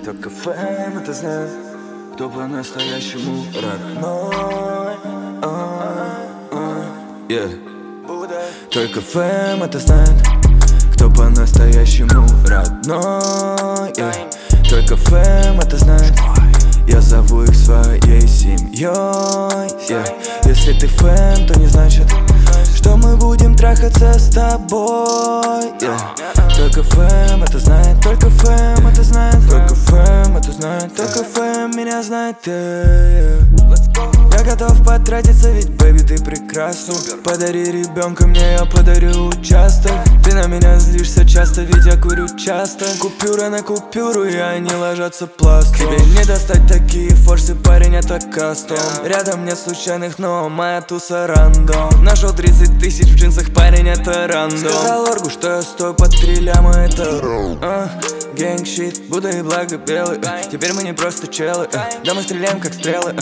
Только ФМ это знает, кто по-настоящему родной. Только ФМ это знает, кто по-настоящему родной. Только ФМ это знает, я зову их своей семьей. Если ты ФМ, то не значит, что мы будем трахаться с тобой. Только ФМ это знает, только ФМ это знает, только ФМ это знает, только ФМ меня знает. Я готов потратиться, ведь, бэби, ты прекрасна. Подари ребенка мне, я подарю участок. Ты на меня злишься часто, ведь я курю часто. Купюра на купюру, и они ложатся пластом. Тебе не достать такие форсы, парень, это кастом. Рядом нет случайных, но моя туса рандом. Нашел 30 тысяч в джинсах, парень, это рандом. Сказал Оргу, что я стою под 3 ляма, это гэнг-щит, Будда и благо белый. Теперь мы не просто челы, да мы стреляем как стрелы.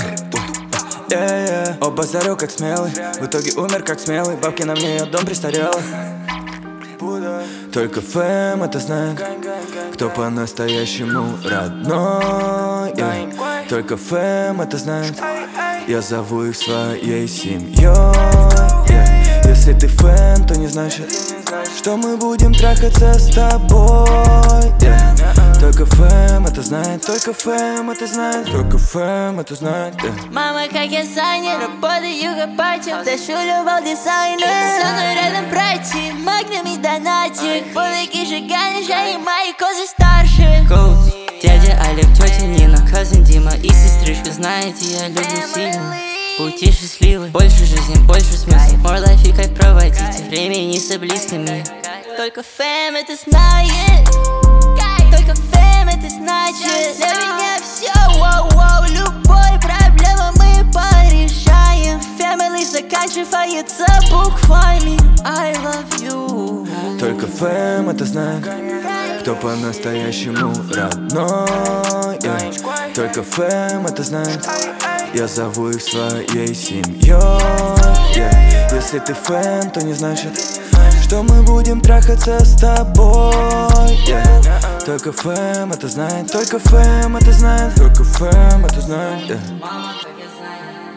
Оба зарю как смелый, в итоге умер как смелый. Бабки на мне, я дом престарелый. Только ФМ это знает, кто по-настоящему родной. Только ФМ это знает, я зову их своей семьей. Если ты ФМ, то не значит, что мы будем трахаться с тобой. Только ФМ это знает, только ФМ это знает, только ФМ это знает. Мама, как я занят, работаю как батя, ташу любовь дизайнер. Со мной рядом пройти, магнами донатик. Булыки сжигаешь, а и мои козы старше. Дядя Олег, тетя Нина, cousin Дима и сестричка. Знаете, я люблю сильно. Пути счастливы, больше жизни, больше смысла. More life и кайф проводите, времени с близкими. Только ФМ это знает, только ФМ это значит. Для меня все, воу-воу, любой проблему мы порешаем. Family заканчивается буквами I love you. Только ФМ это знает, кто по-настоящему родной. Только ФМ это знает, я зову их своей семьей. Если ты ФМ, то не значит, что мы будем трахаться с тобой. Только ФМ это знает, только ФМ это знает, только ФМ это знает. Мама, как я знаю.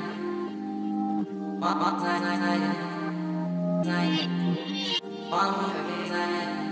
Мама, знает. Мама, как я знаю.